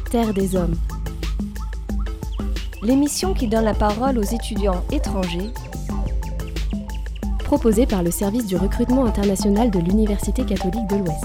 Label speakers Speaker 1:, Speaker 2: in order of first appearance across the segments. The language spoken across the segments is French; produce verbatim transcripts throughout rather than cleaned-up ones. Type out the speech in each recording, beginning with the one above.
Speaker 1: Terre des hommes. L'émission qui donne la parole aux étudiants étrangers, proposée par le service du recrutement international de l'Université catholique de l'Ouest.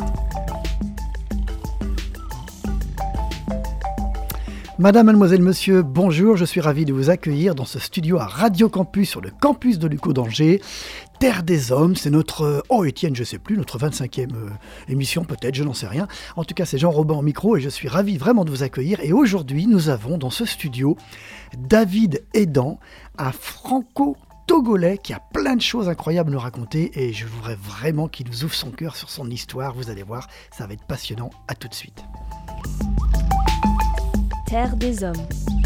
Speaker 2: Madame, mademoiselle, monsieur, bonjour, je suis ravi de vous accueillir dans ce studio à Radio Campus sur le campus de l'U C O d'Angers. Terre des hommes, c'est notre, oh Étienne, je sais plus, notre vingt-cinquième euh, émission peut-être, je n'en sais rien. En tout cas, c'est Jean Robin au micro et je suis ravi vraiment de vous accueillir. Et aujourd'hui, nous avons dans ce studio David Edan, un franco-togolais qui a plein de choses incroyables à nous raconter et je voudrais vraiment qu'il nous ouvre son cœur sur son histoire. Vous allez voir, ça va être passionnant. À tout de suite.
Speaker 1: Terre des hommes.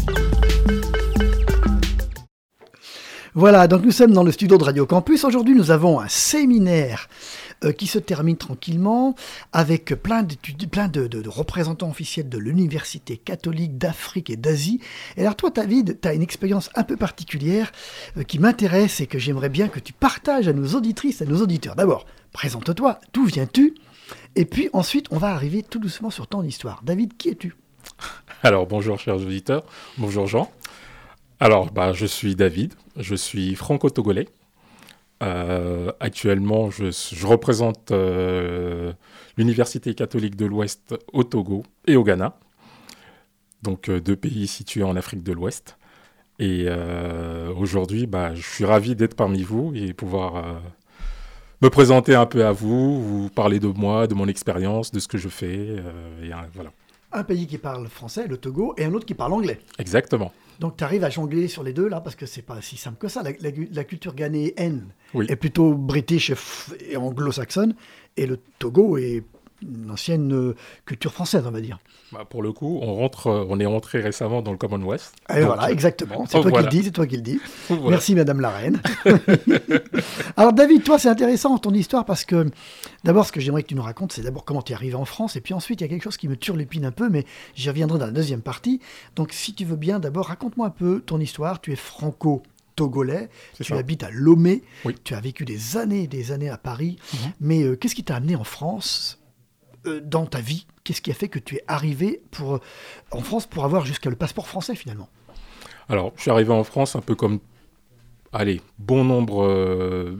Speaker 2: Voilà, donc nous sommes dans le studio de Radio Campus. Aujourd'hui, nous avons un séminaire euh, qui se termine tranquillement avec plein, plein de, de, de représentants officiels de l'Université catholique d'Afrique et d'Asie. Et alors toi, David, tu as une expérience un peu particulière euh, qui m'intéresse et que j'aimerais bien que tu partages à nos auditrices, à nos auditeurs. D'abord, présente-toi, d'où viens-tu? Et puis ensuite, on va arriver tout doucement sur ton histoire. David, qui es-tu?
Speaker 3: Alors, bonjour chers auditeurs, bonjour Jean. Alors, bah, je suis David, je suis franco-togolais. Euh, actuellement, je, je représente euh, l'Université catholique de l'Ouest au Togo et au Ghana. Donc, euh, deux pays situés en Afrique de l'Ouest. Et euh, aujourd'hui, bah, je suis ravi d'être parmi vous et pouvoir euh, me présenter un peu à vous, vous parler de moi, de mon expérience, de ce que je fais. Euh, et, euh, voilà.
Speaker 2: Un pays qui parle français, le Togo, et un autre qui parle anglais.
Speaker 3: Exactement.
Speaker 2: Donc tu arrives à jongler sur les deux là, parce que c'est pas si simple que ça. La, la, la culture ghanéenne
Speaker 3: oui.
Speaker 2: est plutôt british et anglo-saxonne, et le Togo est une ancienne euh, culture française, on va dire.
Speaker 3: Bah pour le coup, on, rentre, on est rentré récemment dans le Commonwealth.
Speaker 2: Et donc, voilà, exactement. C'est oh, toi voilà. qui le dis, c'est toi qui le dis. Voilà. Merci Madame la Reine. Alors David, toi c'est intéressant ton histoire parce que d'abord ce que j'aimerais que tu nous racontes, c'est d'abord comment tu es arrivé en France et puis ensuite il y a quelque chose qui me turlupine un peu, mais j'y reviendrai dans la deuxième partie. Donc si tu veux bien, d'abord raconte-moi un peu ton histoire. Tu es franco-togolais, c'est tu ça. habites à Lomé, oui. Tu as vécu des années et des années à Paris, mm-hmm. mais euh, qu'est-ce qui t'a amené en France euh, dans ta vie? Qu'est-ce qui a fait que tu es arrivé pour, euh, en France pour avoir jusqu'à le passeport français finalement?
Speaker 3: Alors, je suis arrivé en France un peu comme, allez, bon nombre euh,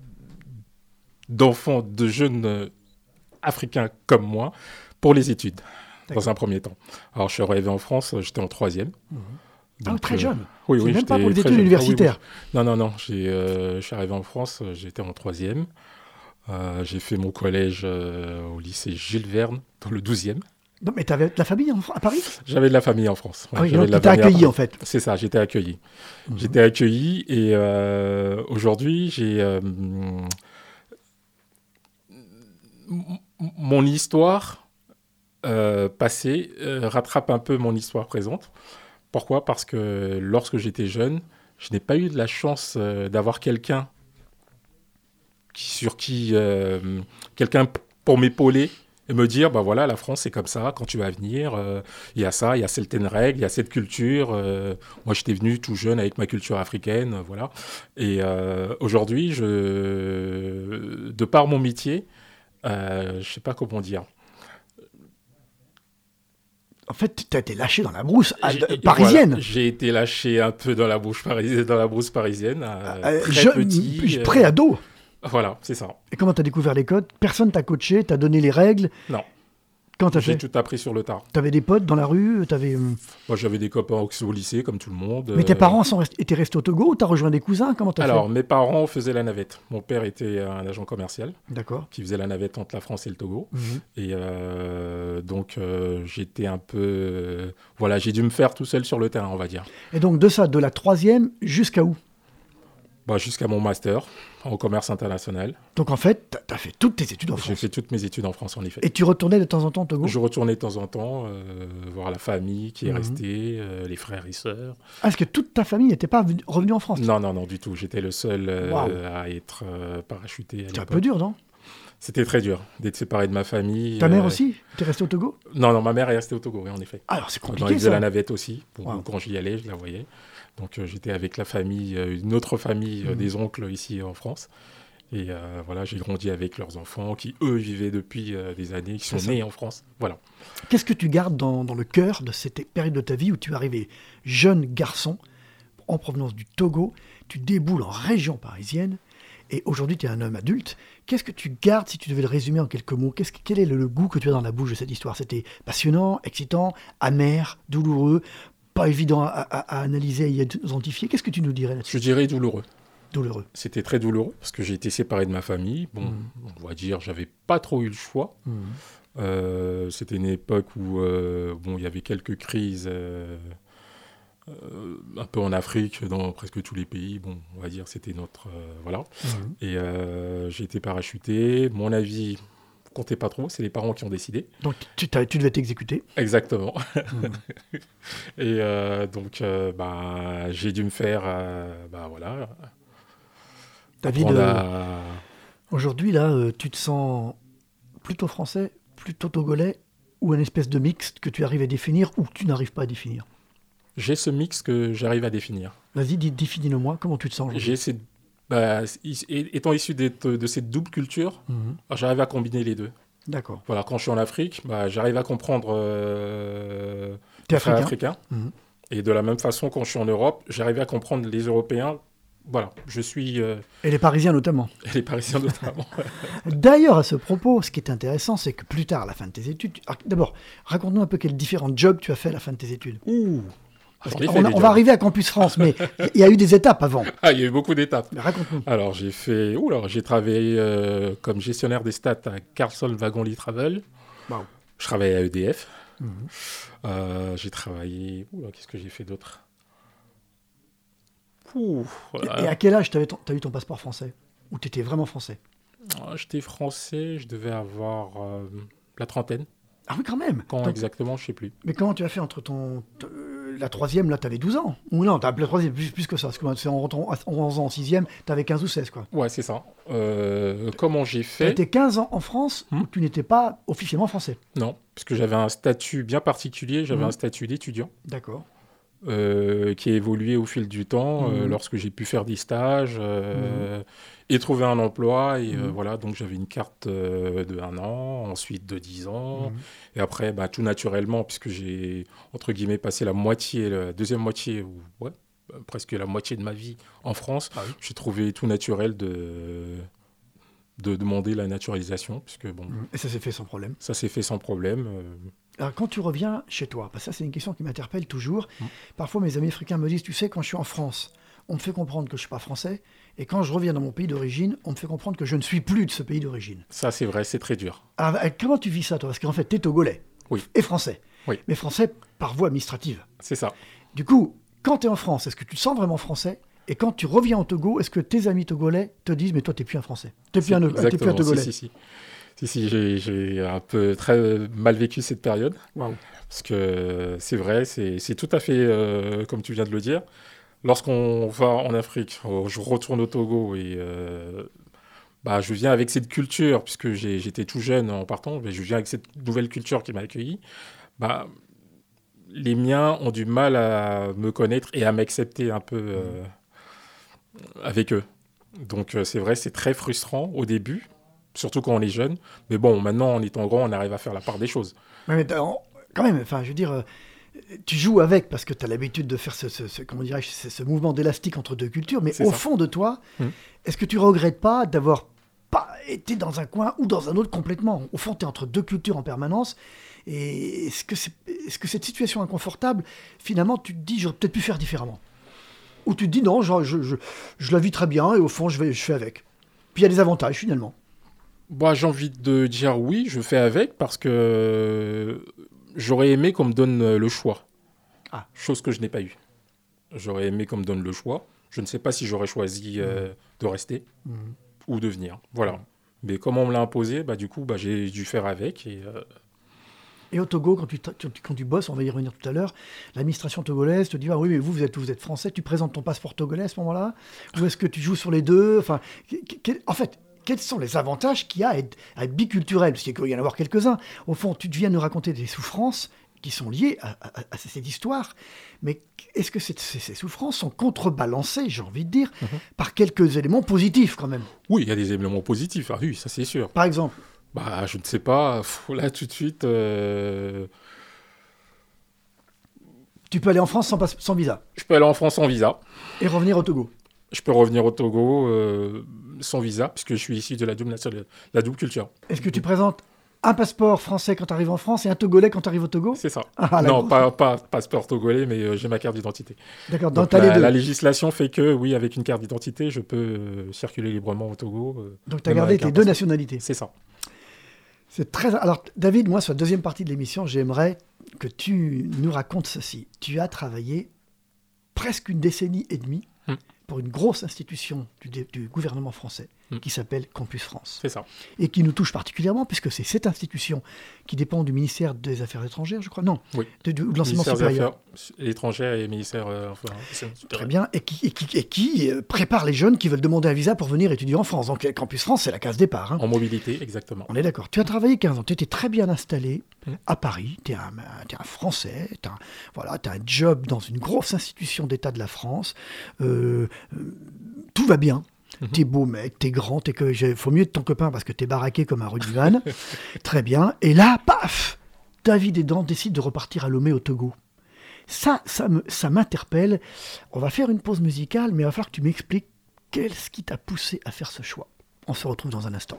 Speaker 3: d'enfants, de jeunes euh, africains comme moi, pour les études, D'accord. dans un premier temps. Alors, je suis arrivé en France, j'étais en troisième. Mmh.
Speaker 2: Donc, ah, très euh, jeune.
Speaker 3: Oui,
Speaker 2: c'est
Speaker 3: oui,
Speaker 2: même pas pour les études universitaires.
Speaker 3: Ah, oui, oui. Non, non, non. J'ai, euh, je suis arrivé en France, j'étais en troisième. Euh, j'ai fait mon collège euh, au lycée Jules Verne, dans le douzième.
Speaker 2: Non, mais tu avais de la famille en, à Paris?
Speaker 3: J'avais de la famille en France. Ouais,
Speaker 2: ah oui,
Speaker 3: j'avais
Speaker 2: donc tu étais accueilli en fait.
Speaker 3: C'est ça, j'étais accueilli. Mmh. J'étais accueilli et euh, aujourd'hui, j'ai... Euh, m- mon histoire euh, passée euh, rattrape un peu mon histoire présente. Pourquoi ? Parce que lorsque j'étais jeune, je n'ai pas eu de la chance euh, d'avoir quelqu'un qui, sur qui... Euh, quelqu'un pour m'épauler et me dire, bah voilà, la France, c'est comme ça, quand tu vas venir, il euh, y a ça, il y a certaines règles, il y a cette culture. Euh, moi, j'étais venu tout jeune avec ma culture africaine, euh, voilà. Et euh, aujourd'hui, je, de par mon métier, euh, je ne sais pas comment dire.
Speaker 2: En fait, tu as été lâché dans la brousse à, j'ai, parisienne.
Speaker 3: Voilà, j'ai été lâché un peu dans la brousse parisienne, dans la brousse parisienne à,
Speaker 2: euh,
Speaker 3: très
Speaker 2: je,
Speaker 3: petit.
Speaker 2: Pré-ado.
Speaker 3: Euh, Voilà, c'est ça.
Speaker 2: Et comment tu as découvert les codes? Personne t'a coaché, t'a donné les règles?
Speaker 3: Non.
Speaker 2: Quand t'as
Speaker 3: J'ai
Speaker 2: fait?
Speaker 3: tout appris sur le tard.
Speaker 2: T'avais des potes dans la rue? T'avais...
Speaker 3: Moi, j'avais des copains au lycée, comme tout le monde.
Speaker 2: Mais tes parents sont rest... étaient restés au Togo ou t'as rejoint des cousins? Comment t'as
Speaker 3: Alors,
Speaker 2: fait?
Speaker 3: mes parents faisaient la navette. Mon père était un agent commercial.
Speaker 2: D'accord.
Speaker 3: Qui faisait la navette entre la France et le Togo.
Speaker 2: Mmh.
Speaker 3: Et euh, donc, euh, j'étais un peu... Euh, voilà, j'ai dû me faire tout seul sur le terrain, on va dire.
Speaker 2: Et donc, de ça, de la troisième jusqu'à où?
Speaker 3: Bah, jusqu'à mon master en commerce international.
Speaker 2: Donc en fait, tu as fait toutes tes études en France?
Speaker 3: J'ai fait toutes mes études en France, en effet.
Speaker 2: Et tu retournais de temps en temps au Togo?
Speaker 3: Je retournais de temps en temps euh, voir la famille qui est mmh. restée, euh, les frères et sœurs.
Speaker 2: Ah, est-ce que toute ta famille n'était pas revenue en France?
Speaker 3: Non, non, non, du tout. J'étais le seul euh, wow. à être euh, parachuté.
Speaker 2: C'est un peu dur, non?
Speaker 3: C'était très dur d'être séparé de ma famille.
Speaker 2: Ta mère
Speaker 3: euh...
Speaker 2: aussi? T'es resté au Togo?
Speaker 3: Non, non, ma mère est restée au Togo, oui, en effet.
Speaker 2: Alors c'est compliqué,
Speaker 3: quand elle faisait
Speaker 2: ça.
Speaker 3: la navette aussi. Bon,
Speaker 2: wow.
Speaker 3: Quand j'y allais, je la voyais. Donc euh, j'étais avec la famille, euh, une autre famille, euh, mmh. des oncles ici en France. Et euh, voilà, j'ai grandi avec leurs enfants qui, eux, vivaient depuis euh, des années, qui sont nés en France. Voilà.
Speaker 2: Qu'est-ce que tu gardes dans, dans le cœur de cette période de ta vie où tu es arrivé jeune garçon en provenance du Togo, tu déboules en région parisienne et aujourd'hui tu es un homme adulte. Qu'est-ce que tu gardes si tu devais le résumer en quelques mots? Qu'est-ce que, Quel est le, le goût que tu as dans la bouche de cette histoire? C'était passionnant, excitant, amer, douloureux, pas évident à, à, à analyser et à identifier. Qu'est-ce que tu nous dirais là-dessus?
Speaker 3: Je dirais douloureux.
Speaker 2: Douloureux.
Speaker 3: C'était très douloureux parce que j'ai été séparé de ma famille. Bon, mmh. on va dire, j'avais pas trop eu le choix. Mmh. Euh, c'était une époque où euh, bon, il y avait quelques crises euh, euh, un peu en Afrique, dans presque tous les pays. Bon, on va dire, c'était notre euh, voilà. Mmh. Et euh, j'ai été parachuté. Mon avis comptait pas trop. C'est les parents qui ont décidé.
Speaker 2: Donc tu, tu devais t'exécuter.
Speaker 3: Exactement. Mmh. Et euh, donc, euh, bah, j'ai dû me faire, euh, bah voilà.
Speaker 2: David, à... aujourd'hui, là, euh, tu te sens plutôt français, plutôt togolais, ou un espèce de mixte que tu arrives à définir ou que tu n'arrives pas à définir?
Speaker 3: J'ai ce mix que j'arrive à définir.
Speaker 2: Vas-y, définis-le moi. Comment tu te sens aujourd'hui?
Speaker 3: J'ai ces... bah, étant issu de, de cette double culture, mm-hmm. j'arrive à combiner les deux.
Speaker 2: D'accord.
Speaker 3: Voilà, quand je suis en Afrique, bah, j'arrive à comprendre euh,
Speaker 2: T'es
Speaker 3: les
Speaker 2: africain,
Speaker 3: africains.
Speaker 2: Mm-hmm.
Speaker 3: Et de la même façon, quand je suis en Europe, j'arrive à comprendre les Européens. Voilà, je suis... Euh...
Speaker 2: Et les Parisiens notamment.
Speaker 3: Et les Parisiens notamment.
Speaker 2: D'ailleurs, à ce propos, ce qui est intéressant, c'est que plus tard, à la fin de tes études... Alors, d'abord, raconte-nous un peu quels différents jobs tu as fait à la fin de tes études.
Speaker 3: Ouh
Speaker 2: on, a, on va arriver à Campus France, mais il y a eu des étapes avant.
Speaker 3: Ah, il y a eu beaucoup d'étapes.
Speaker 2: Mais raconte-nous.
Speaker 3: Alors, j'ai fait... Ouh, alors, j'ai travaillé euh, comme gestionnaire des stats à Carlson Wagon Lee Travel.
Speaker 2: Wow.
Speaker 3: Je travaillais à E D F.
Speaker 2: Mm-hmm.
Speaker 3: Euh, j'ai travaillé... Ouh, là, qu'est-ce que j'ai fait d'autre? Ouh, voilà.
Speaker 2: Et à quel âge tu as eu ton passeport français? Ou tu étais vraiment français?
Speaker 3: ah, J'étais français, je devais avoir euh, la trentaine.
Speaker 2: Ah oui, quand même.
Speaker 3: Quand
Speaker 2: Donc,
Speaker 3: exactement, je ne sais plus.
Speaker 2: Mais comment tu as fait entre ton... T- la troisième, là, tu avais douze ans? Ou non, la troisième, plus, plus que ça. Parce que c'est en rentrant à onze ans en sixième, tu avais quinze ou seize, quoi.
Speaker 3: Ouais, c'est ça. Euh, comment j'ai fait?
Speaker 2: Tu étais quinze ans en France, hmm. où tu n'étais pas officiellement français?
Speaker 3: Non, parce que j'avais un statut bien particulier. J'avais
Speaker 2: hmm.
Speaker 3: un statut d'étudiant.
Speaker 2: D'accord.
Speaker 3: Euh, qui a évolué au fil du temps, mmh. euh, lorsque j'ai pu faire des stages euh, mmh. et trouver un emploi. Et mmh. euh, voilà, donc j'avais une carte euh, de un an, ensuite de dix ans. Mmh. Et après, bah, tout naturellement, puisque j'ai, entre guillemets, passé la moitié, la deuxième moitié, ou ouais, presque la moitié de ma vie en France, ah oui. j'ai trouvé tout naturel de... de demander la naturalisation. Puisque, bon,
Speaker 2: et ça s'est fait sans problème?
Speaker 3: Ça s'est fait sans problème. Euh...
Speaker 2: Alors, quand tu reviens chez toi, parce que ça, c'est une question qui m'interpelle toujours. Mmh. Parfois, mes amis africains me disent, tu sais, quand je suis en France, on me fait comprendre que je ne suis pas français, et quand je reviens dans mon pays d'origine, on me fait comprendre que je ne suis plus de ce pays d'origine.
Speaker 3: Ça, c'est vrai, c'est très dur.
Speaker 2: Alors, comment tu vis ça, toi? Parce qu'en fait, tu es togolais
Speaker 3: oui.
Speaker 2: et français,
Speaker 3: oui.
Speaker 2: mais français par voie administrative.
Speaker 3: C'est ça.
Speaker 2: Du coup, quand tu es en France, est-ce que tu te sens vraiment français? Et quand tu reviens au Togo, est-ce que tes amis togolais te disent, mais toi, tu n'es plus un français, tu n'es plus, plus un togolais?
Speaker 3: Si, si, si. Si, si, j'ai, j'ai un peu très mal vécu cette période.
Speaker 2: Wow.
Speaker 3: Parce que c'est vrai, c'est, c'est tout à fait euh, comme tu viens de le dire. Lorsqu'on va en Afrique, je retourne au Togo et euh, bah, je viens avec cette culture, puisque j'ai, j'étais tout jeune en partant, mais je viens avec cette nouvelle culture qui m'a accueilli. Bah, les miens ont du mal à me connaître et à m'accepter un peu euh, avec eux. Donc c'est vrai, c'est très frustrant au début. Surtout quand on est jeune. Mais bon, maintenant, en étant grand, on arrive à faire la part des choses.
Speaker 2: Mais quand même, enfin, je veux dire, euh, tu joues avec parce que tu as l'habitude de faire ce, ce, ce, comment dirais-je, ce, ce mouvement d'élastique entre deux cultures. Mais c'est au ça. Fond de toi, mmh. est-ce que tu regrettes pas d'avoir pas été dans un coin ou dans un autre complètement? Au fond, tu es entre deux cultures en permanence. Et est-ce que, c'est, est-ce que cette situation inconfortable, finalement, tu te dis, j'aurais peut-être pu faire différemment? Ou tu te dis, non, genre, je, je, je la vis très bien et au fond, je, vais, je fais avec. Puis il y a des avantages, finalement.
Speaker 3: Bah, j'ai envie de dire oui, je fais avec parce que j'aurais aimé qu'on me donne le choix. Ah. Chose que je n'ai pas eue. J'aurais aimé qu'on me donne le choix. Je ne sais pas si j'aurais choisi euh, mmh. de rester mmh. ou de venir. Voilà. Mmh. Mais comme on me l'a imposé, bah, du coup, bah, j'ai dû faire avec. Et, euh...
Speaker 2: et au Togo, quand tu, quand tu bosses, on va y revenir tout à l'heure, l'administration togolaise te dit ah oui, mais vous, vous êtes, vous êtes français, tu présentes ton passeport togolais à ce moment-là? Ou est-ce que tu joues sur les deux? Enfin, en fait, quels sont les avantages qu'il y a à être, à être biculturel? Parce qu'il y en a avoir quelques-uns. Au fond, tu viens nous raconter des souffrances qui sont liées à, à, à cette histoire. Mais est-ce que ces, ces, ces souffrances sont contrebalancées, j'ai envie de dire, mmh. par quelques éléments positifs quand même?
Speaker 3: Oui, il y a des éléments positifs, ah oui, ça c'est sûr.
Speaker 2: Par exemple?
Speaker 3: Bah, je ne sais pas, là tout de suite... Euh...
Speaker 2: Tu peux aller en France sans, pas, sans visa?
Speaker 3: Je peux aller en France sans visa.
Speaker 2: Et revenir au Togo?
Speaker 3: Je peux revenir au Togo euh, sans visa, puisque je suis issu de la double, nationale, la double culture.
Speaker 2: Est-ce que tu présentes un passeport français quand tu arrives en France et un togolais quand tu arrives au Togo?
Speaker 3: C'est ça.
Speaker 2: Ah,
Speaker 3: non, pas, pas passeport togolais, mais euh, j'ai ma carte d'identité.
Speaker 2: D'accord, donc
Speaker 3: la,
Speaker 2: les deux.
Speaker 3: La législation fait que, oui, avec une carte d'identité, je peux euh, circuler librement au Togo. Euh,
Speaker 2: donc tu as gardé tes deux nationalités?
Speaker 3: C'est ça.
Speaker 2: C'est très... Alors, David, moi, sur la deuxième partie de l'émission, j'aimerais que tu nous racontes ceci. Tu as travaillé presque une décennie et demie hum. pour une grosse institution du, du gouvernement français hum. qui s'appelle Campus France.
Speaker 3: C'est ça.
Speaker 2: Et qui nous touche particulièrement, puisque c'est cette institution qui dépend du ministère des Affaires étrangères, je crois. Non,
Speaker 3: oui.
Speaker 2: de, de, de l'enseignement
Speaker 3: ministère
Speaker 2: supérieur.
Speaker 3: Des Affaires étrangères et ministère euh, enfin,
Speaker 2: Très bien. Et qui, et qui, et qui euh, prépare les jeunes qui veulent demander un visa pour venir étudier en France. Donc, Campus France, c'est la case départ. Hein.
Speaker 3: En mobilité, exactement.
Speaker 2: On est d'accord. Tu as travaillé quinze ans. Tu étais très bien installé hum. à Paris. Tu es un, t'es un Français. Tu as un, voilà, t'as un job dans une grosse institution d'État de la France. Euh, euh, tout va bien. Mmh. T'es beau mec, t'es grand, t'es que il faut mieux être ton copain parce que t'es baraqué comme un rugbyman. Très bien. Et là, paf, David Edan décide de repartir à Lomé au Togo. Ça, ça, me, ça m'interpelle. On va faire une pause musicale, mais il va falloir que tu m'expliques qu'est-ce qui t'a poussé à faire ce choix. On se retrouve dans un instant.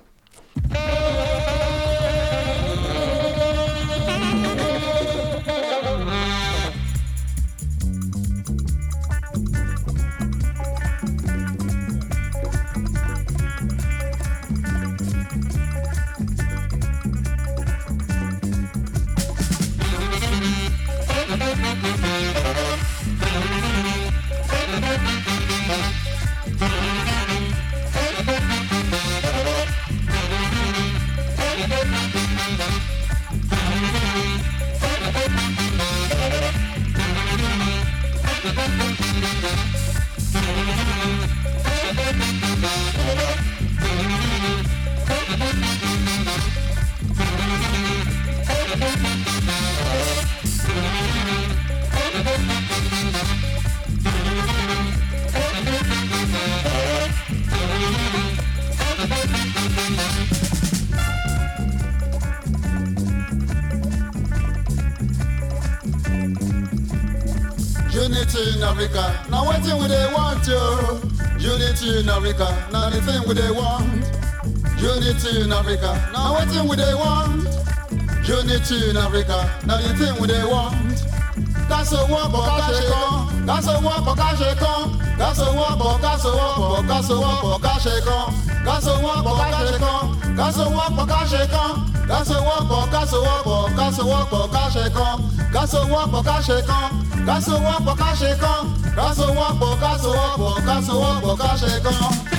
Speaker 4: Unity in Africa, now what thing we they want you? Unity in Africa, now the thing we they want. Unity in Africa, now what thing we they want? Unity in Africa, now the thing we they want. That's a walk for Kashekon, that's a walk for Kashekon, that's a walk for Kashekon, that's a walk for Kashekon, that's a walk for Kashekon, that's a walk for Kashekon. That's a walk for Casa walk, Casa walk for Kashekon, Casa walk for Kashekon, Casa walk for Kashekon, Casa walk for Casa walk for Casa walk for Kashekon.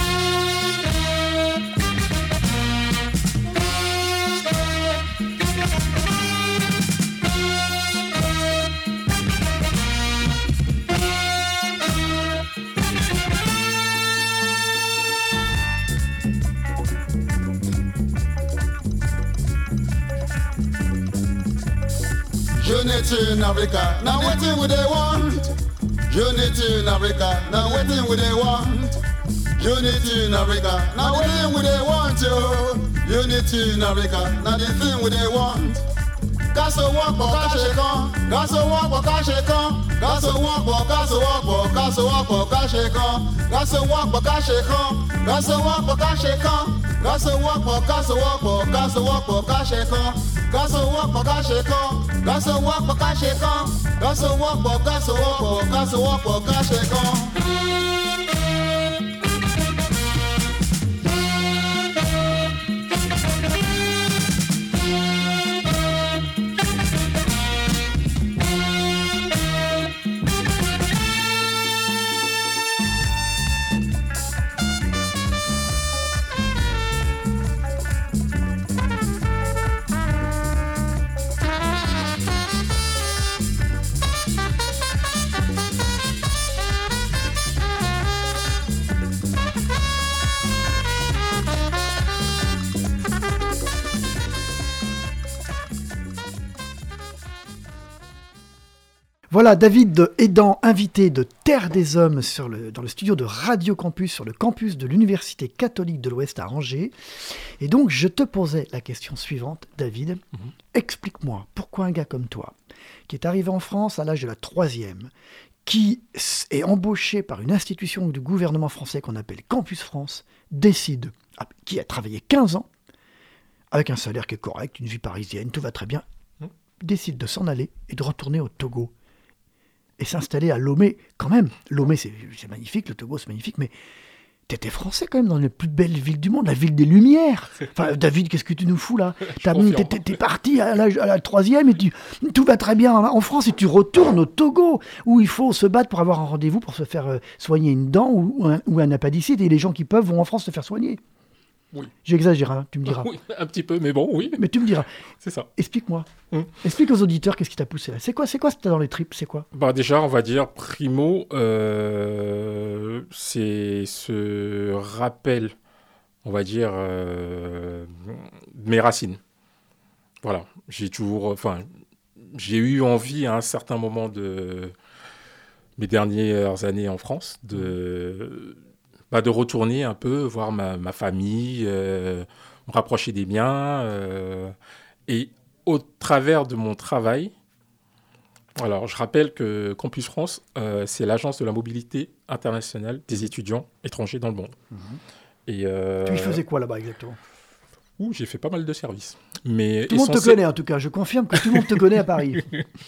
Speaker 4: Unity in Africa, now waiting what they want. Unity in Africa, now waiting what they want. Unity in Africa, now waiting what they want. Yo. Unity in Africa, now the thing what they want. Got a walk for Kashekon, got a walk for Kashekon, got a walk for got a walk for got a walk for Kashekon, got a walk for Kashekon, got a walk for Kashekon, got a walk for got a walk for got a walk for Kashekon, got a walk for Kashekon, got a walk for Kashekon, got a walk for got a walk for got a walk for Kashekon.
Speaker 2: Voilà, David Edan, invité de Terre des Hommes sur le, dans le studio de Radio Campus, sur le campus de l'Université catholique de l'Ouest à Angers. Et donc, je te posais la question suivante, David. Mm-hmm. Explique-moi, pourquoi un gars comme toi, qui est arrivé en France à l'âge de la troisième, qui est embauché par une institution du gouvernement français qu'on appelle Campus France, décide, qui a travaillé quinze ans, avec un salaire qui est correct, une vie parisienne, tout va très bien, mm-hmm. décide de s'en aller et de retourner au Togo. Et s'installer à Lomé, quand même. Lomé, c'est, c'est magnifique, le Togo, c'est magnifique, mais t'étais français quand même dans les plus belles villes du monde, la ville des Lumières. Enfin, David, qu'est-ce que tu nous fous là ? T'as, t'es, t'es, t'es parti à la, à la troisième et tu, tout va très bien en France et tu retournes au Togo, où il faut se battre pour avoir un rendez-vous pour se faire euh, soigner une dent ou, ou, un, ou un appendicite, et les gens qui peuvent vont en France se faire soigner.
Speaker 3: Oui.
Speaker 2: J'exagère, hein, tu me diras.
Speaker 3: Oui, un petit peu, mais bon, oui.
Speaker 2: Mais tu me diras.
Speaker 3: C'est ça.
Speaker 2: Explique-moi.
Speaker 3: Hum.
Speaker 2: Explique aux auditeurs qu'est-ce qui t'a poussé là. C'est quoi, c'est quoi ce que t'as dans les tripes, c'est quoi ?
Speaker 3: Bah déjà, on va dire, primo, euh, c'est ce rappel, on va dire, euh, de mes racines. Voilà. J'ai toujours, enfin, j'ai eu envie à un certain moment de mes dernières années en France de... Bah, de retourner un peu, voir ma, ma famille, euh, me rapprocher des miens. Euh, et au travers de mon travail, alors je rappelle que Campus France, euh, c'est l'agence de la mobilité internationale des étudiants étrangers dans le monde. Mmh. Et, euh,
Speaker 2: tu y faisais quoi là-bas exactement ?
Speaker 3: Ouh, j'ai fait pas mal de services. Mais
Speaker 2: tout le monde essentiel... te connaît en tout cas, je confirme que tout le monde te connaît à Paris.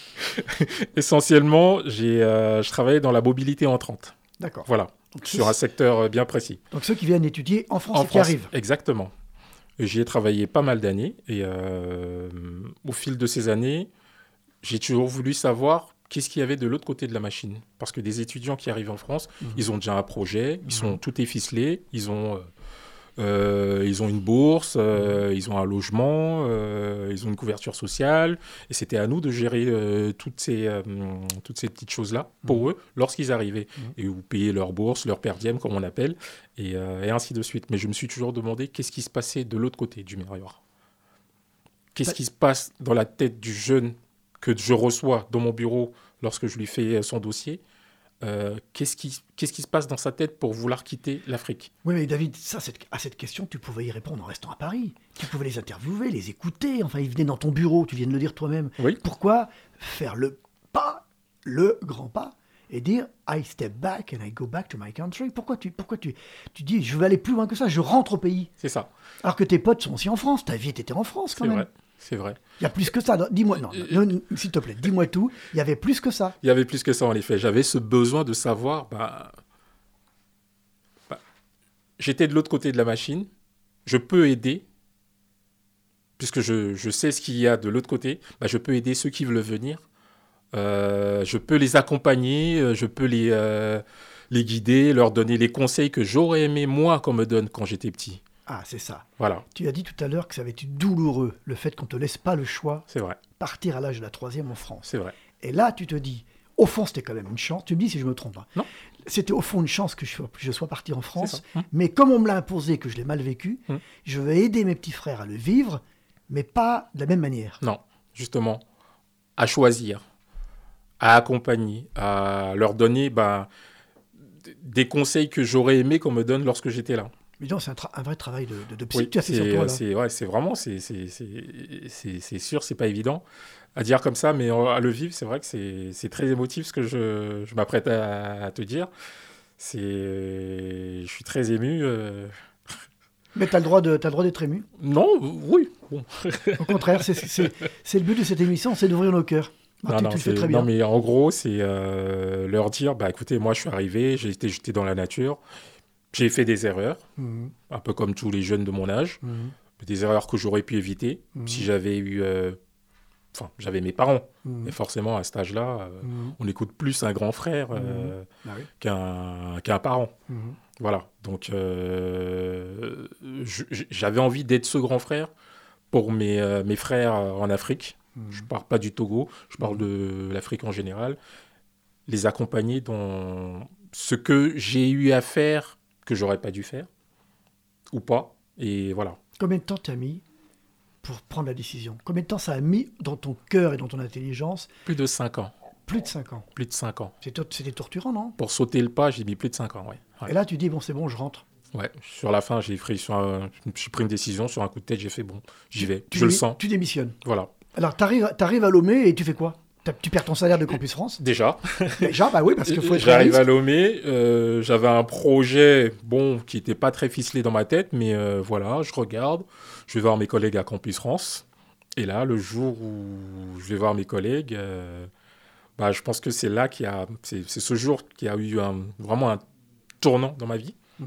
Speaker 3: Essentiellement, j'ai, euh, je travaillais dans la mobilité entrante.
Speaker 2: D'accord.
Speaker 3: Voilà. Donc, sur un secteur bien précis.
Speaker 2: Donc ceux qui viennent étudier en France
Speaker 3: en
Speaker 2: et
Speaker 3: France,
Speaker 2: qui arrivent.
Speaker 3: Exactement. Et j'y ai travaillé pas mal d'années. Et euh, au fil de ces années, j'ai toujours voulu savoir qu'est-ce qu'il y avait de l'autre côté de la machine. Parce que des étudiants qui arrivent en France, mmh. ils ont déjà un projet, ils mmh. sont tout est ficelé, ils ont, euh, euh, ils ont une bourse, euh, mmh. ils ont un logement, euh, ils ont une couverture sociale. Et c'était à nous de gérer euh, toutes, ces, euh, toutes ces petites choses-là pour mmh. eux lorsqu'ils arrivaient. Mmh. Et vous payez leur bourse, leur per diem, comme on appelle, et, euh, et ainsi de suite. Mais je me suis toujours demandé qu'est-ce qui se passait de l'autre côté du miroir. Qu'est-ce bah... qui se passe dans la tête du jeune que je reçois dans mon bureau lorsque je lui fais son dossier ? Euh, qu'est-ce, qui, qu'est-ce qui se passe dans sa tête pour vouloir quitter l'Afrique ?
Speaker 2: Oui, mais David, ça, cette, à cette question, tu pouvais y répondre en restant à Paris. Tu pouvais les interviewer, les écouter. Enfin, ils venaient dans ton bureau, tu viens de le dire toi-même.
Speaker 3: Oui.
Speaker 2: Pourquoi faire le pas, le grand pas, et dire « I step back and I go back to my country ». Pourquoi tu, pourquoi tu, tu dis « je veux aller plus loin que ça, je rentre au pays ».
Speaker 3: C'est ça.
Speaker 2: Alors que tes potes sont aussi en France. Ta vie, t'étais en France quand
Speaker 3: C'est
Speaker 2: même.
Speaker 3: Vrai. C'est vrai.
Speaker 2: Il y a plus que ça. Dis-moi, non, non, non, s'il te plaît, dis-moi tout. Il y avait plus que ça.
Speaker 3: Il y avait plus que ça, en effet. J'avais ce besoin de savoir, bah, bah, j'étais de l'autre côté de la machine, je peux aider, puisque je, je sais ce qu'il y a de l'autre côté, bah, je peux aider ceux qui veulent venir, euh, je peux les accompagner, je peux les, euh, les guider, leur donner les conseils que j'aurais aimé, moi, qu'on me donne quand j'étais petit.
Speaker 2: Ah, c'est ça.
Speaker 3: Voilà.
Speaker 2: Tu as dit tout à l'heure que ça avait été douloureux, le fait qu'on ne te laisse pas le choix.
Speaker 3: C'est vrai.
Speaker 2: Partir à l'âge de la troisième en France.
Speaker 3: C'est vrai.
Speaker 2: Et là, tu te dis, au fond, c'était quand même une chance. Tu me dis si je me trompe. Hein.
Speaker 3: Non.
Speaker 2: C'était au fond une chance que je sois, que je sois parti en France.
Speaker 3: Hum.
Speaker 2: Mais comme on me l'a imposé, que je l'ai mal vécu,
Speaker 3: hum.
Speaker 2: je vais aider mes petits frères à le vivre, mais pas de la même manière.
Speaker 3: Non, justement, à choisir, à accompagner, à leur donner bah, des conseils que j'aurais aimé qu'on me donne lorsque j'étais là.
Speaker 2: Mais donc, c'est un, tra- un vrai travail de, de, de psy
Speaker 3: oui,
Speaker 2: que tu as fait sur toi, là.
Speaker 3: C'est, ouais, c'est vraiment, c'est, c'est, c'est, c'est, c'est sûr, c'est pas évident à dire comme ça, mais à le vivre, c'est vrai que c'est, c'est très émotif ce que je, je m'apprête à, à te dire. C'est, je suis très ému. Euh...
Speaker 2: Mais tu as le droit de, t'as le droit d'être ému ?
Speaker 3: Non, oui. Bon.
Speaker 2: Au contraire, c'est, c'est, c'est le but de cette émission, c'est d'ouvrir nos cœurs.
Speaker 3: Non, tu, non, tu le fais très bien. Non, mais en gros, c'est euh, leur dire, bah, écoutez, moi, je suis arrivé, j'ai été jeté dans la nature. J'ai fait des erreurs, mmh. un peu comme tous les jeunes de mon âge, mmh. des erreurs que j'aurais pu éviter mmh. si j'avais eu... Euh... Enfin, j'avais mes parents, mmh. mais forcément, à cet âge-là, euh, mmh. on écoute plus un grand frère euh, mmh. ah oui. qu'un, qu'un parent. Mmh. Voilà, donc euh, j'avais envie d'être ce grand frère pour mes, euh, mes frères en Afrique. Mmh. Je ne parle pas du Togo, je parle mmh. de l'Afrique en général. Les accompagner dans ce que j'ai eu à faire que j'aurais pas dû faire, ou pas, et voilà.
Speaker 2: Combien de temps t'as mis pour prendre la décision ? Combien de temps ça a mis dans ton cœur et dans ton intelligence ?
Speaker 3: Plus de cinq ans.
Speaker 2: Plus de cinq ans.
Speaker 3: Plus de cinq ans.
Speaker 2: C'était torturant, non?
Speaker 3: Pour sauter le pas, j'ai mis plus de cinq ans, oui. Ouais.
Speaker 2: Et là, tu dis, bon, c'est bon, je rentre.
Speaker 3: Ouais, sur la fin, j'ai pris, sur un, j'ai pris une décision sur un coup de tête, j'ai fait, bon, j'y vais,
Speaker 2: tu
Speaker 3: je
Speaker 2: démi-
Speaker 3: le sens.
Speaker 2: Tu démissionnes.
Speaker 3: Voilà.
Speaker 2: Alors, tu arrives à Lomé et tu fais quoi? Tu perds ton salaire de Campus France?
Speaker 3: Déjà.
Speaker 2: Déjà, bah oui, parce qu'il faut être
Speaker 3: J'arrive
Speaker 2: réaliste.
Speaker 3: à Lomé, euh, j'avais un projet, bon, qui n'était pas très ficelé dans ma tête, mais euh, voilà, je regarde, je vais voir mes collègues à Campus France, et là, le jour où je vais voir mes collègues, euh, bah, je pense que c'est là qu'il y a, c'est, c'est ce jour qui a eu un, vraiment un tournant dans ma vie. Mmh.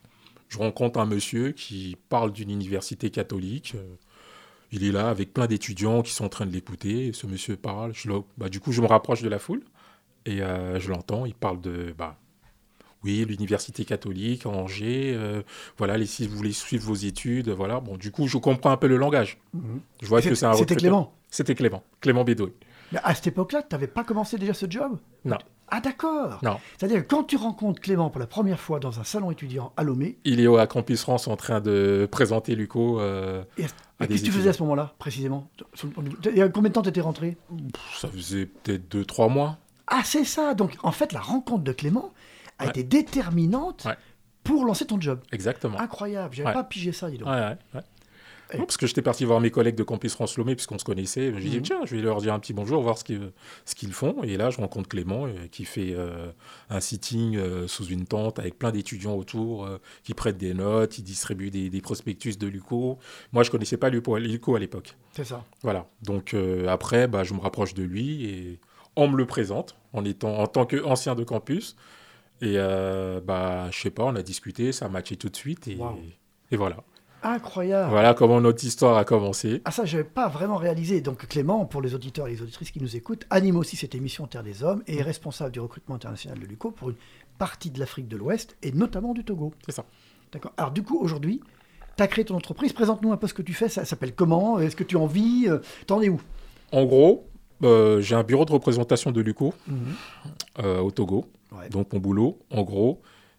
Speaker 3: Je rencontre un monsieur qui parle d'une université catholique. Euh, il est là avec plein d'étudiants qui sont en train de l'écouter. Et ce monsieur parle. Je le, bah, du coup, je me rapproche de la foule et euh, je l'entends. Il parle de, bah, oui, l'université catholique à Angers. Euh, voilà, les, si vous voulez suivre vos études, voilà. Bon, du coup, je comprends un peu le langage. Mmh. Je vois que c'est un
Speaker 2: C'était Clément.
Speaker 3: C'était Clément. Clément Bédoué.
Speaker 2: Mais à cette époque-là, tu n'avais pas commencé déjà ce job?
Speaker 3: Non.
Speaker 2: Ah d'accord.
Speaker 3: Non.
Speaker 2: C'est-à-dire que quand tu rencontres Clément pour la première fois dans un salon étudiant à Lomé...
Speaker 3: Il est à Campus France en train de présenter Luco. Euh,
Speaker 2: et et qu'est-ce que tu faisais à ce moment-là, précisément? Il y a combien de temps tu étais rentré?
Speaker 3: Ça faisait peut-être deux, trois mois.
Speaker 2: Ah, c'est ça. Donc, en fait, la rencontre de Clément a ouais. été déterminante ouais. pour lancer ton job.
Speaker 3: Exactement.
Speaker 2: Incroyable. Je n'avais
Speaker 3: ouais.
Speaker 2: pas pigé ça, dis donc.
Speaker 3: Ouais, ouais, ouais. Non, parce que j'étais parti voir mes collègues de Campus France Lomé, puisqu'on se connaissait. J'ai mmh. dit, tiens, je vais leur dire un petit bonjour, voir ce qu'ils, ce qu'ils font. Et là, je rencontre Clément, euh, qui fait euh, un sitting euh, sous une tente avec plein d'étudiants autour, euh, qui prêtent des notes, qui distribuent des, des prospectus de Luco. Moi, je ne connaissais pas Luco, Luco à l'époque.
Speaker 2: C'est ça.
Speaker 3: Voilà. Donc, euh, après, bah, je me rapproche de lui et on me le présente en, étant, en tant qu'ancien de campus. Et euh, bah, je ne sais pas, on a discuté, ça a matché tout de suite. Et, wow. et voilà.
Speaker 2: Incroyable.
Speaker 3: Voilà comment notre histoire a commencé.
Speaker 2: Ah ça, je n'avais pas vraiment réalisé. Donc Clément, pour les auditeurs et les auditrices qui nous écoutent, anime aussi cette émission Terre des Hommes et est responsable du recrutement international de Luco pour une partie de l'Afrique de l'Ouest et notamment du Togo.
Speaker 3: C'est ça.
Speaker 2: D'accord. Alors du coup, aujourd'hui, tu as créé ton entreprise. Présente-nous un peu ce que tu fais. Ça s'appelle comment? Est-ce que tu en vis? T'en es où?
Speaker 3: En gros, euh, j'ai un bureau de représentation de Luco mmh. euh, au Togo. Ouais. Donc mon boulot, en gros...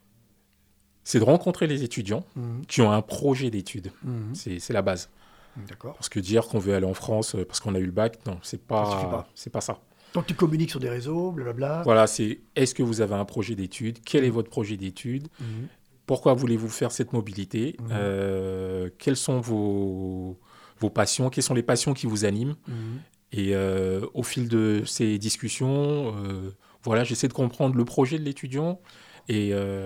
Speaker 3: c'est de rencontrer les étudiants mmh. qui ont un projet d'études. Mmh. C'est, c'est la base.
Speaker 2: D'accord.
Speaker 3: Parce que dire qu'on veut aller en France parce qu'on a eu le bac, non, c'est pas, ça pas. C'est pas ça.
Speaker 2: Donc tu communiques sur des réseaux, blablabla.
Speaker 3: Voilà, c'est est-ce que vous avez un projet d'études? Quel est votre projet d'études? mmh. Pourquoi voulez-vous faire cette mobilité? mmh. euh, Quelles sont vos, vos passions? Quelles sont les passions qui vous animent? mmh. Et euh, au fil de ces discussions, euh, voilà, j'essaie de comprendre le projet de l'étudiant. Et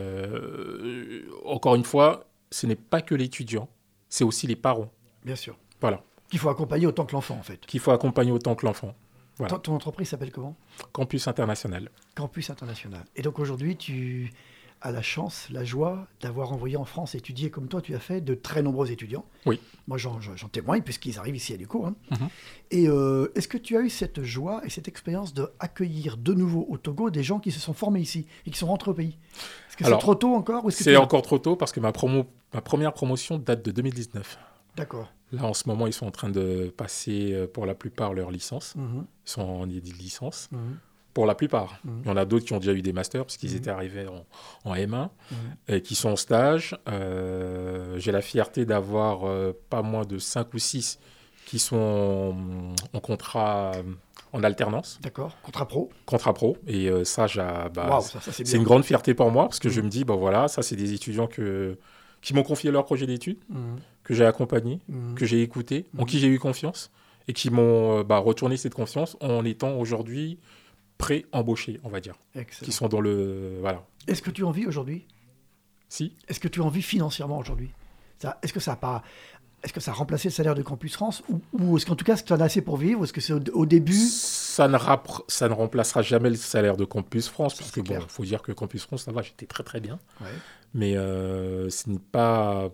Speaker 3: euh, encore une fois, ce n'est pas que l'étudiant, c'est aussi les parents.
Speaker 2: Bien sûr.
Speaker 3: Voilà.
Speaker 2: Qu'il faut accompagner autant que l'enfant, en fait.
Speaker 3: Qu'il faut accompagner autant que l'enfant. Voilà.
Speaker 2: Ton, ton entreprise s'appelle comment?
Speaker 3: Campus International.
Speaker 2: Campus International. Et donc aujourd'hui, tu as la chance, la joie d'avoir envoyé en France étudier comme toi, tu as fait, de très nombreux étudiants.
Speaker 3: Oui.
Speaker 2: Moi, j'en, j'en témoigne puisqu'ils arrivent ici à Luco. Hein.
Speaker 3: Mm-hmm.
Speaker 2: Et euh, est-ce que tu as eu cette joie et cette expérience d'accueillir de nouveau au Togo des gens qui se sont formés ici et qui sont rentrés au pays? Est-ce que Alors, c'est trop tôt encore ou est-ce que
Speaker 3: C'est
Speaker 2: tu...
Speaker 3: encore trop tôt parce que ma, promo, ma première promotion date de deux mille dix-neuf.
Speaker 2: D'accord.
Speaker 3: Là, en ce moment, ils sont en train de passer, pour la plupart, leur licence.
Speaker 2: Mm-hmm.
Speaker 3: Ils sont en licence.
Speaker 2: Mm-hmm.
Speaker 3: Pour la plupart.
Speaker 2: Mmh.
Speaker 3: Il y en a d'autres qui ont déjà eu des masters parce qu'ils mmh. étaient arrivés en, en M un mmh. et qui sont en stage. Euh, j'ai la fierté d'avoir euh, pas moins de cinq ou six qui sont en, en contrat en alternance.
Speaker 2: D'accord, contrat pro.
Speaker 3: Contrat pro. Et euh, ça, bah,
Speaker 2: wow, ça, ça c'est,
Speaker 3: c'est une grande fierté pour moi parce que mmh. je me dis, bah, voilà, ça, c'est des étudiants que, qui m'ont confié leur projet d'études, mmh. que j'ai accompagné, mmh. que j'ai écouté, mmh. en qui j'ai eu confiance et qui m'ont bah, retourné cette confiance en étant aujourd'hui pré-embauchés, on va dire.
Speaker 2: Excellent.
Speaker 3: Qui sont dans le... Voilà.
Speaker 2: Est-ce que tu en vis aujourd'hui?
Speaker 3: Si.
Speaker 2: Est-ce que tu en vis financièrement aujourd'hui? ça, Est-ce que ça a pas... Est-ce que ça a remplacé le salaire de Campus France ou, ou est-ce qu'en tout cas, est-ce que tu en as assez pour vivre? Ou est-ce que c'est au, au début?
Speaker 3: Ça ne, rap... ça ne remplacera jamais le salaire de Campus France, ça, parce que bon, il faut dire que Campus France, ça va, j'étais très très bien.
Speaker 2: Ouais.
Speaker 3: Mais euh, ce n'est pas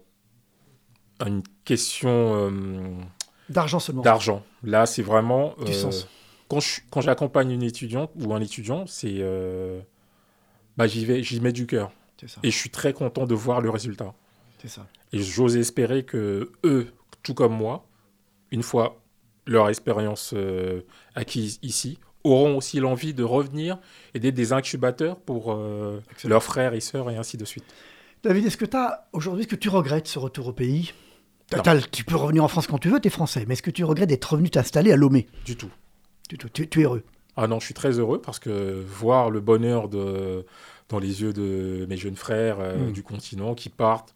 Speaker 3: une question... Euh...
Speaker 2: D'argent seulement.
Speaker 3: D'argent. Là, c'est vraiment...
Speaker 2: Du
Speaker 3: euh...
Speaker 2: sens.
Speaker 3: Quand, je, quand j'accompagne une étudiante ou un étudiant, c'est, euh, bah, j'y vais, j'y mets du cœur.
Speaker 2: C'est ça.
Speaker 3: Et je suis très content de voir le résultat.
Speaker 2: C'est ça.
Speaker 3: Et j'ose espérer que eux, tout comme moi, une fois leur expérience euh, acquise ici, auront aussi l'envie de revenir et d'être des incubateurs pour euh, leurs frères et sœurs et ainsi de suite.
Speaker 2: David, est-ce que tu as aujourd'hui, est-ce que tu regrettes ce retour au pays? Tu peux revenir en France quand tu veux, tu es français, mais est-ce que tu regrettes d'être revenu t'installer à Lomé?
Speaker 3: Du tout.
Speaker 2: Tu, tu, tu es heureux?
Speaker 3: Ah non, je suis très heureux parce que voir le bonheur de, dans les yeux de mes jeunes frères euh, mmh. du continent qui partent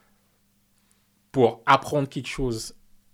Speaker 3: pour apprendre quelque chose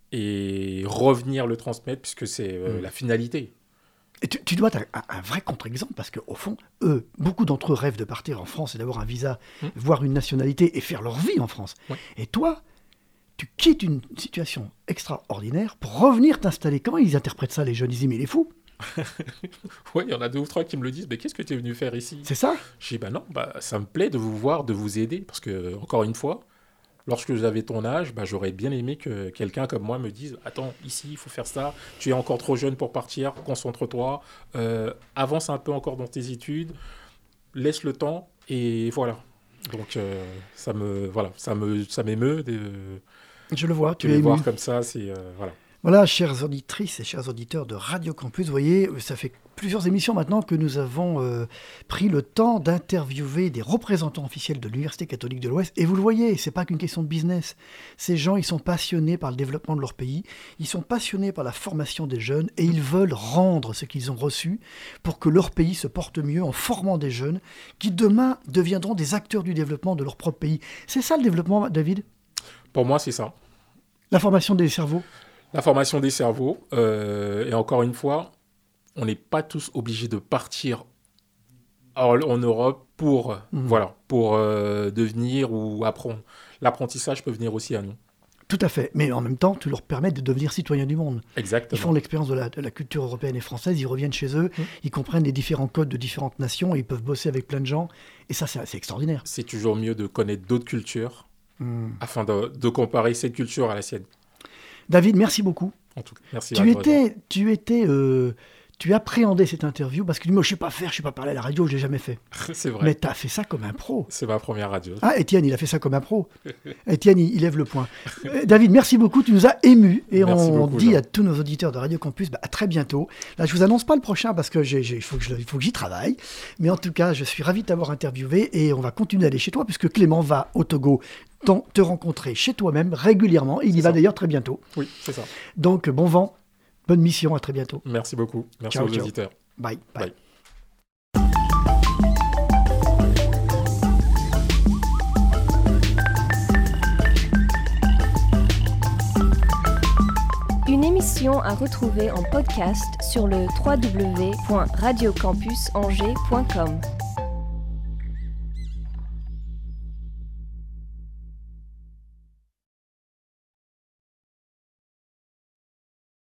Speaker 3: et revenir le transmettre, puisque c'est euh, mmh. la finalité.
Speaker 2: Et tu, tu dois être un, un vrai contre-exemple, parce qu'au fond, eux, beaucoup d'entre eux rêvent de partir en France et d'avoir un visa, mmh. voir une nationalité et faire leur vie en France. Ouais. Et toi, tu quittes une situation extraordinaire pour revenir t'installer. Comment ils interprètent ça, les jeunes? Ils disent, mais il est fou.
Speaker 3: Oui, il y en a deux ou trois qui me le disent, mais qu'est-ce que tu es venu faire ici?
Speaker 2: C'est ça?
Speaker 3: Je dis, bah non, bah, ça me plaît de vous voir, de vous aider, parce que, encore une fois, lorsque j'avais ton âge, bah, j'aurais bien aimé que quelqu'un comme moi me dise « Attends, ici, il faut faire ça, tu es encore trop jeune pour partir, concentre-toi, euh, avance un peu encore dans tes études, laisse le temps, et voilà. » Donc, euh, ça, me, voilà, ça, me, ça m'émeut de,
Speaker 2: Je le vois, tu
Speaker 3: de
Speaker 2: es
Speaker 3: les
Speaker 2: ému.
Speaker 3: voir comme ça, c'est... Euh, voilà.
Speaker 2: Voilà, chères auditrices et chers auditeurs de Radio Campus, vous voyez, ça fait plusieurs émissions maintenant que nous avons euh, pris le temps d'interviewer des représentants officiels de l'Université catholique de l'Ouest. Et vous le voyez, c'est pas qu'une question de business. Ces gens, ils sont passionnés par le développement de leur pays, ils sont passionnés par la formation des jeunes et ils veulent rendre ce qu'ils ont reçu pour que leur pays se porte mieux en formant des jeunes qui demain deviendront des acteurs du développement de leur propre pays. C'est ça le développement, David?
Speaker 3: Pour moi, c'est ça.
Speaker 2: La formation des cerveaux?
Speaker 3: La formation des cerveaux, euh, et encore une fois, on n'est pas tous obligés de partir en, en Europe pour, mmh. voilà, pour euh, devenir ou apprendre. L'apprentissage peut venir aussi à nous.
Speaker 2: Tout à fait, mais en même temps, tu leur permets de devenir citoyens du monde.
Speaker 3: Exactement.
Speaker 2: Ils font l'expérience de la, de la culture européenne et française, ils reviennent chez eux, mmh. ils comprennent les différents codes de différentes nations, et ils peuvent bosser avec plein de gens, et ça, c'est, c'est extraordinaire.
Speaker 3: C'est toujours mieux de connaître d'autres cultures mmh. afin de, de comparer cette culture à la sienne.
Speaker 2: David, merci beaucoup.
Speaker 3: En tout cas, merci.
Speaker 2: Tu étais, tu étais, euh, tu appréhendais cette interview parce que moi, je ne sais pas faire, je ne sais pas parler à la radio, je l'ai jamais fait.
Speaker 3: C'est vrai.
Speaker 2: Mais tu as fait ça comme un pro.
Speaker 3: C'est ma première radio.
Speaker 2: Ah, Étienne, il a fait ça comme un pro. Étienne, il, il lève le poing. Euh, David, merci beaucoup, tu nous as émus et merci on beaucoup, dit Jean. À tous nos auditeurs de Radio Campus, bah, à très bientôt. Là, je vous annonce pas le prochain parce que j'ai, j'ai, il faut que je, il faut que j'y travaille. Mais en tout cas, je suis ravi de t'avoir interviewé et on va continuer d'aller chez toi puisque Clément va au Togo te rencontrer chez toi-même régulièrement. Il c'est y va ça. D'ailleurs très bientôt.
Speaker 3: Oui, c'est ça.
Speaker 2: Donc, bon vent, bonne mission, à très bientôt.
Speaker 3: Merci beaucoup. Merci
Speaker 2: ciao,
Speaker 3: aux
Speaker 2: ciao.
Speaker 3: auditeurs.
Speaker 2: Bye. Bye.
Speaker 3: Bye.
Speaker 1: Une émission à retrouver en podcast sur le w w w point radio campus angers point com.